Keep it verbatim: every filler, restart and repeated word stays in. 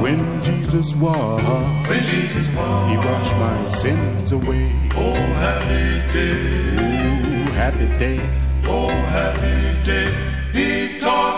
When Jesus walked, when Jesus walked, He washed my sins away. Oh, happy day, Ooh, happy day. oh, happy day. He taught